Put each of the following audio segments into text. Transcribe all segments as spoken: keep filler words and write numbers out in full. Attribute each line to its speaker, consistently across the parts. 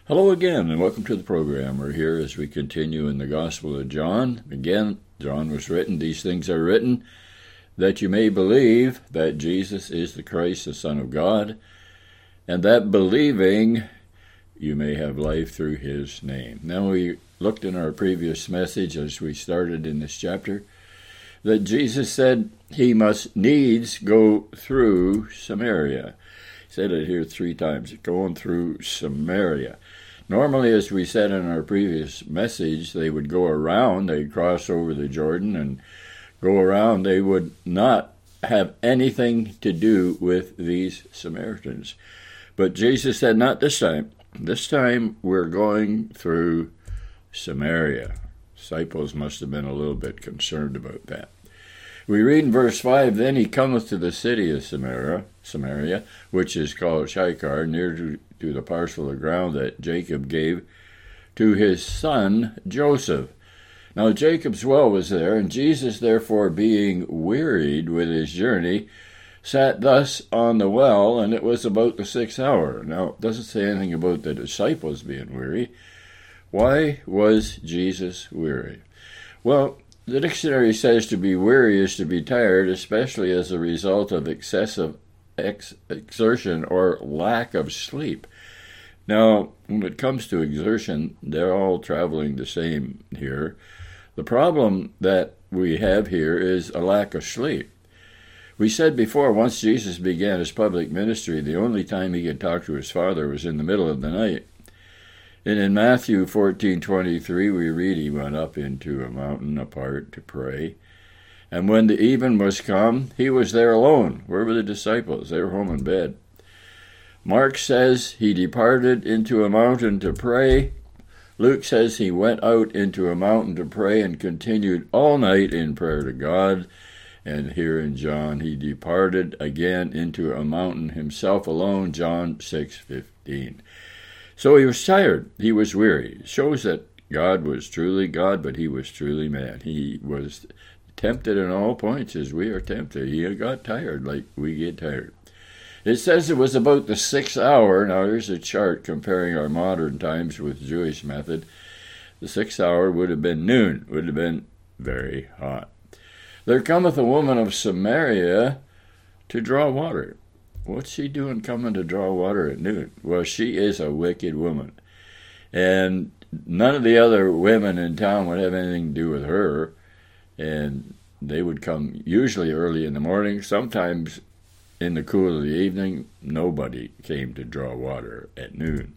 Speaker 1: Hello again, and welcome to the program. We're here as we continue in the Gospel of John. Again, John was written, these things are written, that you may believe that Jesus is the Christ, the Son of God, and that believing you may have life through his name. Now, we looked in our previous message as we started in this chapter that Jesus said he must needs go through Samaria. He said it here three times, going through Samaria. Normally, as we said in our previous message, they would go around, they'd cross over the Jordan and go around. They would not have anything to do with these Samaritans. But Jesus said, not this time. This time we're going through Samaria. Disciples must have been a little bit concerned about that. We read in verse five, Then he cometh to the city of Samaria, Samaria, which is called Sychar, near to, to the parcel of ground that Jacob gave to his son Joseph. Now Jacob's well was there, and Jesus, therefore, being wearied with his journey, sat thus on the well, and it was about the sixth hour. Now, it doesn't say anything about the disciples being weary. Why was Jesus weary? Well, the dictionary says to be weary is to be tired, especially as a result of excessive ex- exertion or lack of sleep. Now, when it comes to exertion, they're all traveling the same here. The problem that we have here is a lack of sleep. We said before, once Jesus began his public ministry, the only time he could talk to his Father was in the middle of the night. And in Matthew fourteen twenty-three, we read he went up into a mountain apart to pray. And when the even was come, he was there alone. Where were the disciples? They were home in bed. Mark says he departed into a mountain to pray. Luke says he went out into a mountain to pray and continued all night in prayer to God. And here in John, he departed again into a mountain himself alone, John six fifteen. So he was tired. He was weary. It shows that God was truly God, but he was truly man. He was tempted in all points as we are tempted. He got tired like we get tired. It says it was about the sixth hour. Now here's a chart comparing our modern times with Jewish method. The sixth hour would have been noon, would have been very hot. There cometh a woman of Samaria to draw water. What's she doing coming to draw water at noon? Well, she is a wicked woman. And none of the other women in town would have anything to do with her. And they would come usually early in the morning. Sometimes in the cool of the evening, nobody came to draw water at noon.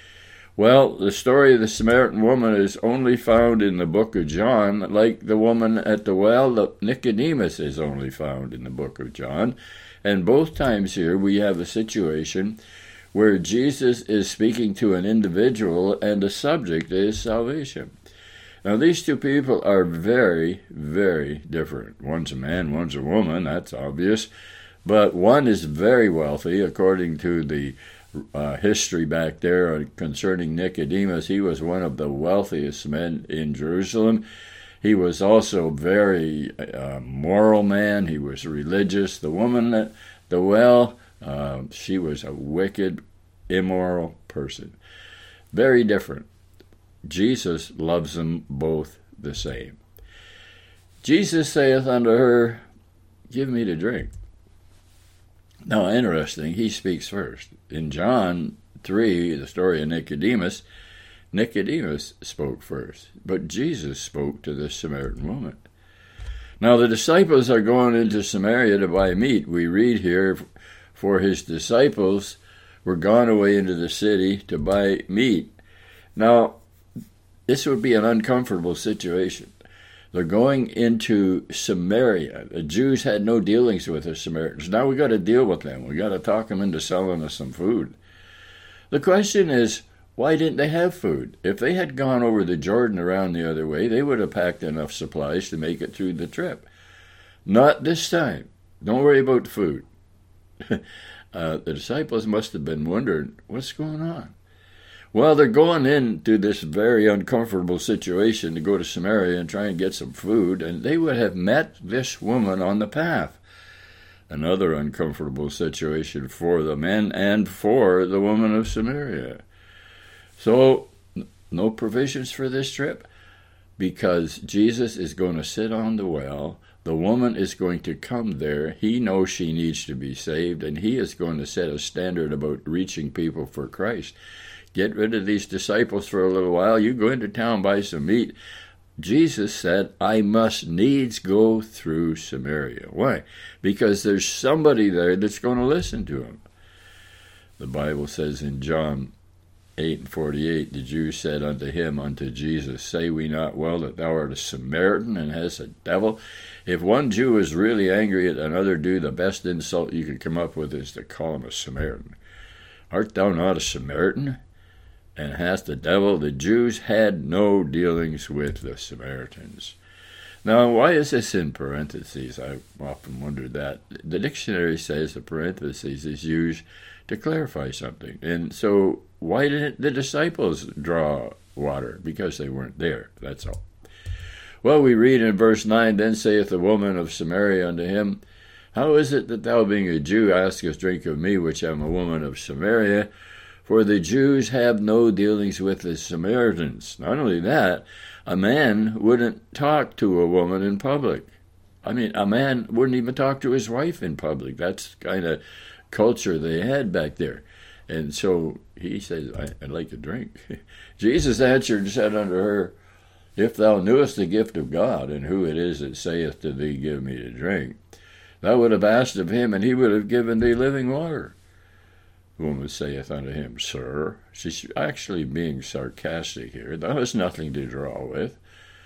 Speaker 1: Well, the story of the Samaritan woman is only found in the book of John, like the woman at the well. The Nicodemus is only found in the book of John. And both times here we have a situation where Jesus is speaking to an individual and the subject is salvation. Now these two people are very, very different. One's a man, one's a woman, that's obvious. But one is very wealthy, according to the uh, history back there concerning Nicodemus. He was one of the wealthiest men in Jerusalem. He was also a very uh, moral man. He was religious. The woman at the well, uh, she was a wicked, immoral person. Very different. Jesus loves them both the same. Jesus saith unto her, Give me to drink. Now, interesting, he speaks first. In John three, the story of Nicodemus, Nicodemus spoke first, but Jesus spoke to the Samaritan woman. Now the disciples are going into Samaria to buy meat. We read here, for his disciples were gone away into the city to buy meat. Now, this would be an uncomfortable situation. They're going into Samaria. The Jews had no dealings with the Samaritans. Now we got to deal with them. We got to talk them into selling us some food. The question is, why didn't they have food? If they had gone over the Jordan around the other way, they would have packed enough supplies to make it through the trip. Not this time. Don't worry about the food. uh, the disciples must have been wondering, what's going on? Well, they're going into this very uncomfortable situation to go to Samaria and try and get some food, and they would have met this woman on the path. Another uncomfortable situation for the men and for the woman of Samaria. So, no provisions for this trip, because Jesus is going to sit on the well. The woman is going to come there. He knows she needs to be saved, and he is going to set a standard about reaching people for Christ. Get rid of these disciples for a little while. You go into town, buy some meat. Jesus said, I must needs go through Samaria. Why? Because there's somebody there that's going to listen to him. The Bible says in John eight and forty-eight, the Jews said unto him, unto Jesus, say we not well that thou art a Samaritan and hast a devil? If one Jew is really angry at another Jew, the best insult you could come up with is to call him a Samaritan. Art thou not a Samaritan and hast a devil? The Jews had no dealings with the Samaritans. Now, why is this in parentheses? I've often wondered that. The dictionary says the parentheses is used to clarify something. And so why didn't the disciples draw water? Because they weren't there, that's all. Well, we read in verse nine, then saith the woman of Samaria unto him, how is it that thou, being a Jew, askest drink of me, which am a woman of Samaria? For the Jews have no dealings with the Samaritans. Not only that, a man wouldn't talk to a woman in public. I mean, a man wouldn't even talk to his wife in public. That's kind of culture they had back there. And so he says, I'd like a drink. Jesus answered and said unto her, if thou knewest the gift of God, and who it is that saith to thee, give me to drink, thou would have asked of him, and he would have given thee living water. The woman saith unto him, Sir, she's actually being sarcastic here, thou hast nothing to draw with,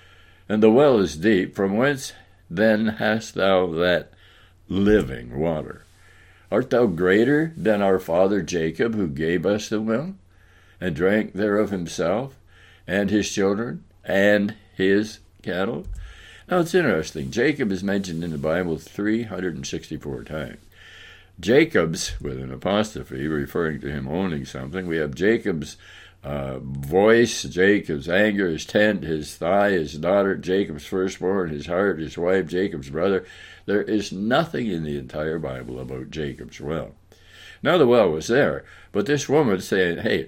Speaker 1: and the well is deep. From whence then hast thou that living water? Art thou greater than our father Jacob, who gave us the well, and drank thereof himself, and his children, and his cattle? Now it's interesting. Jacob is mentioned in the Bible three hundred sixty-four times. Jacob's, with an apostrophe, referring to him owning something. We have Jacob's uh, voice, Jacob's anger, his tent, his thigh, his daughter, Jacob's firstborn, his heart, his wife, Jacob's brother. There is nothing in the entire Bible about Jacob's well. Now the well was there, but this woman saying, hey,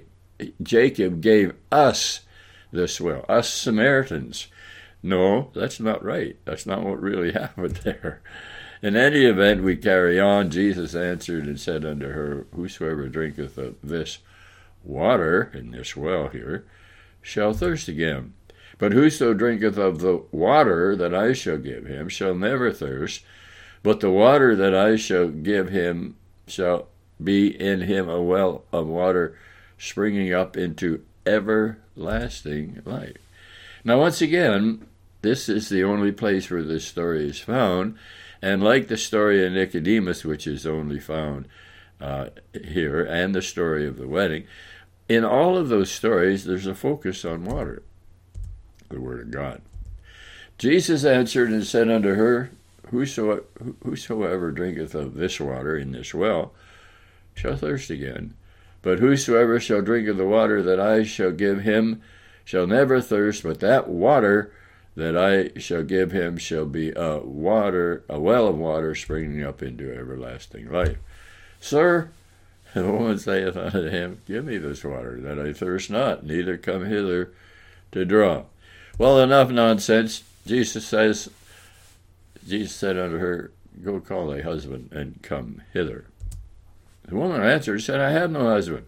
Speaker 1: Jacob gave us this well, us Samaritans. No, that's not right. That's not what really happened there. In any event, we carry on. Jesus answered and said unto her, whosoever drinketh of this water, in this well here, shall thirst again. But whoso drinketh of the water that I shall give him shall never thirst, but the water that I shall give him shall be in him a well of water springing up into everlasting life. Now, once again, this is the only place where this story is found, and like the story of Nicodemus, which is only found uh, here, and the story of the wedding, in all of those stories, there's a focus on water, the Word of God. Jesus answered and said unto her, Whoso, Whosoever drinketh of this water in this well shall thirst again. But whosoever shall drink of the water that I shall give him shall never thirst, but that water that I shall give him shall be a water, a well of water springing up into everlasting life. Sir, the woman saith unto him, give me this water, that I thirst not, neither come hither to draw. Well, enough nonsense. Jesus says, Jesus said unto her, go call thy husband and come hither. The woman answered and said, I have no husband.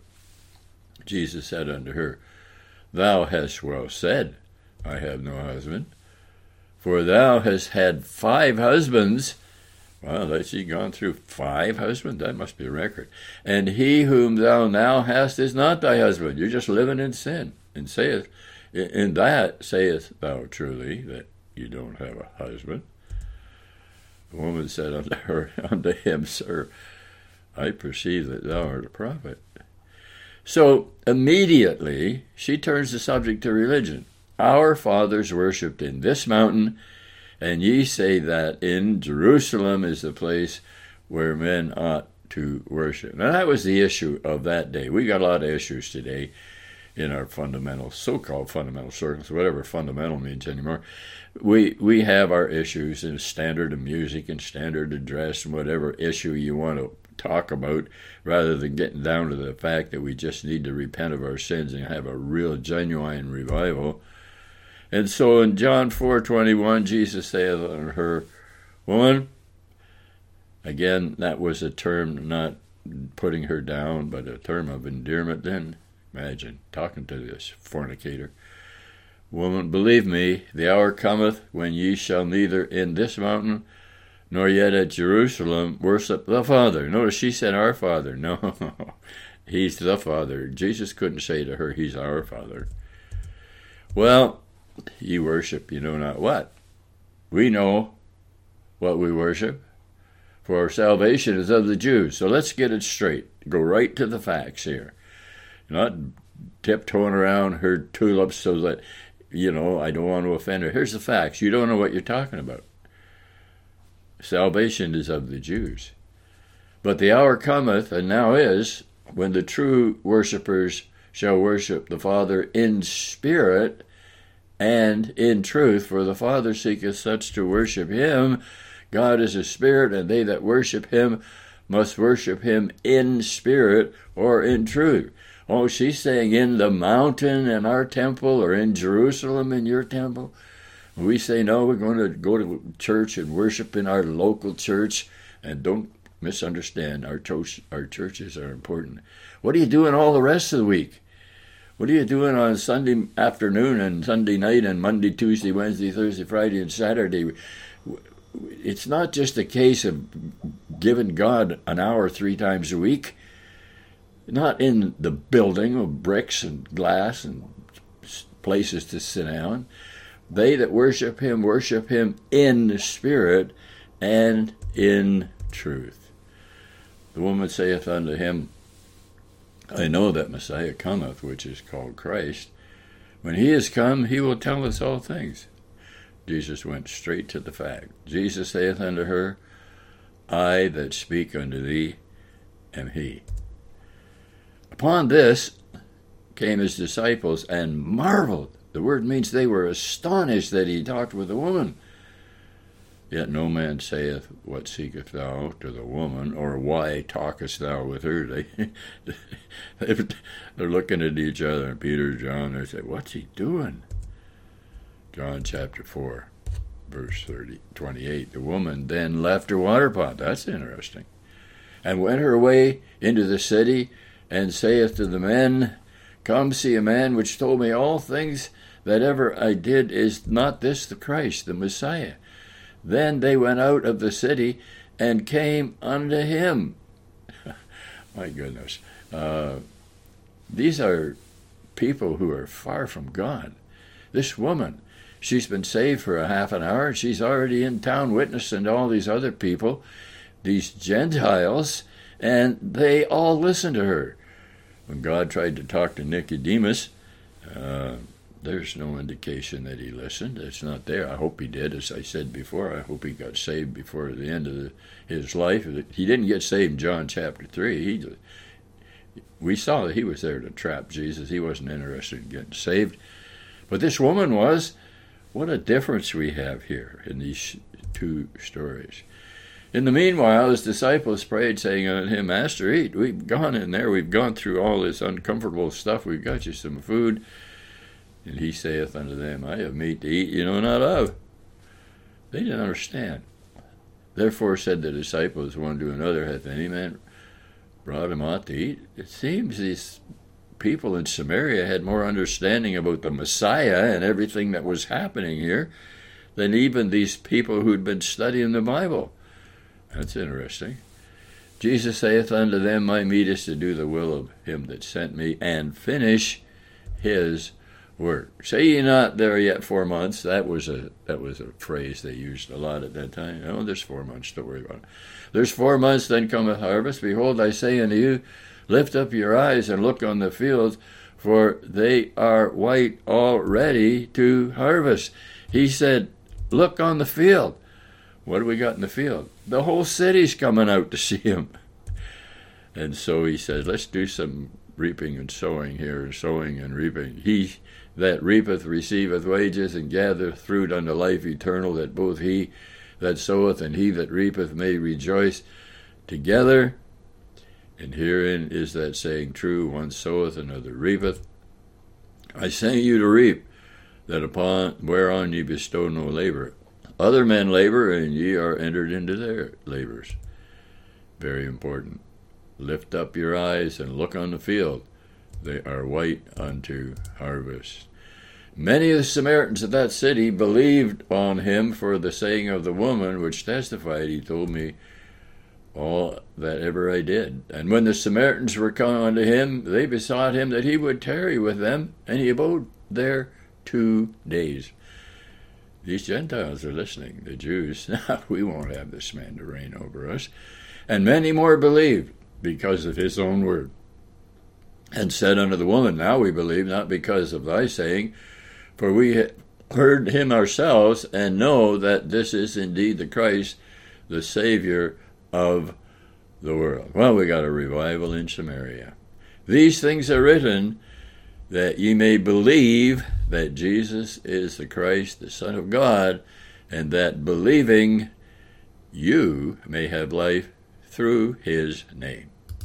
Speaker 1: Jesus said unto her, thou hast well said, I have no husband. For thou hast had five husbands. Well, has she gone through five husbands? That must be a record. And he whom thou now hast is not thy husband. You're just living in sin. And saith, in that saith thou truly that you don't have a husband. The woman said unto her, unto him, Sir, I perceive that thou art a prophet. So immediately she turns the subject to religion. Our fathers worshipped in this mountain, and ye say that in Jerusalem is the place where men ought to worship. Now that was the issue of that day. We got a lot of issues today in our fundamental, so-called fundamental circles, whatever fundamental means anymore. We we have our issues in standard of music and standard of dress and whatever issue you want to talk about, rather than getting down to the fact that we just need to repent of our sins and have a real genuine revival. And so in John four twenty-one, Jesus saith unto her, Woman, again, that was a term not putting her down, but a term of endearment. Then imagine talking to this fornicator. Woman, believe me, the hour cometh when ye shall neither in this mountain nor yet at Jerusalem worship the Father. Notice she said our Father. No, he's the Father. Jesus couldn't say to her, he's our Father. Well, ye worship you know not what. We know what we worship, for our salvation is of the Jews. So let's get it straight. Go right to the facts here. Not tiptoeing around her tulips so that, you know, I don't want to offend her. Here's the facts. You don't know what you're talking about. Salvation is of the Jews. But the hour cometh, and now is, when the true worshippers shall worship the Father in spirit and in truth, for the Father seeketh such to worship him. God is a spirit, and they that worship him must worship him in spirit or in truth. Oh, she's saying in the mountain in our temple, or in Jerusalem in your temple. We say, no, we're going to go to church and worship in our local church. And don't misunderstand, our, cho- our churches are important. What are you doing all the rest of the week? What are you doing on Sunday afternoon and Sunday night and Monday, Tuesday, Wednesday, Thursday, Friday, and Saturday? It's not just a case of giving God an hour three times a week. Not in the building of bricks and glass and places to sit down. They that worship him, worship him in the spirit and in truth. The woman saith unto him, I know that Messiah cometh, which is called Christ. When he is come, he will tell us all things. Jesus went straight to the fact. Jesus saith unto her, I that speak unto thee am he. Upon this came his disciples and marveled. The word means they were astonished that he talked with a woman. Yet no man saith, What seekest thou to the woman, or why talkest thou with her? They, they're looking at each other, and Peter, John, they say, What's he doing? John chapter four, verse thirty, twenty-eight. The woman then left her water pot. That's interesting. And went her way into the city, and saith to the men, Come see a man which told me all things that ever I did. Is not this the Christ, the Messiah? Then they went out of the city and came unto him. My goodness. Uh, these are people who are far from God. This woman, she's been saved for a half an hour, and she's already in town witnessing to all these other people, these Gentiles, and they all listen to her. When God tried to talk to Nicodemus, uh, there's no indication that he listened. It's not there. I hope he did. As I said before, I hope he got saved before the end of the, his life. He didn't get saved in John chapter three. He, we saw that he was there to trap Jesus. He wasn't interested in getting saved. But this woman was. What a difference we have here in these two stories. In the meanwhile, his disciples prayed, saying unto him, Master, eat. We've gone in there. We've gone through all this uncomfortable stuff. We've got you some food. And he saith unto them, I have meat to eat you know not of. They didn't understand. Therefore said the disciples one to another, Hath any man brought him aught to eat? It seems these people in Samaria had more understanding about the Messiah and everything that was happening here than even these people who'd been studying the Bible. That's interesting. Jesus saith unto them, My meat is to do the will of him that sent me, and finish his work. Say ye not, there are yet four months. That was a that was a phrase they used a lot at that time. Oh, there's four months, don't worry about it. There's four months, then cometh harvest. Behold, I say unto you, lift up your eyes and look on the fields, for they are white already to harvest. He said, look on the field. What do we got in the field? The whole city's coming out to see him. And so he said, let's do some reaping and sowing here, sowing and reaping. He that reapeth receiveth wages, and gathereth fruit unto life eternal, that both he that soweth and he that reapeth may rejoice together And herein is that saying true, one soweth, another reapeth. I send you to reap that upon whereon ye bestow no labor. Other men labor, and ye are entered into their labors. Very important. Lift up your eyes and look on the field. They are white unto harvest. Many of the Samaritans of that city believed on him for the saying of the woman, which testified, he told me all that ever I did. And when the Samaritans were come unto him, they besought him that he would tarry with them, and he abode there two days. These Gentiles are listening, the Jews. We won't have this man to reign over us. And many more believed because of his own word. And said unto the woman, now we believe, not because of thy saying, for we heard him ourselves, and know that this is indeed the Christ, the Savior of the world. Well, we got a revival in Samaria. These things are written that ye may believe that Jesus is the Christ, the Son of God, and that believing you may have life through his name.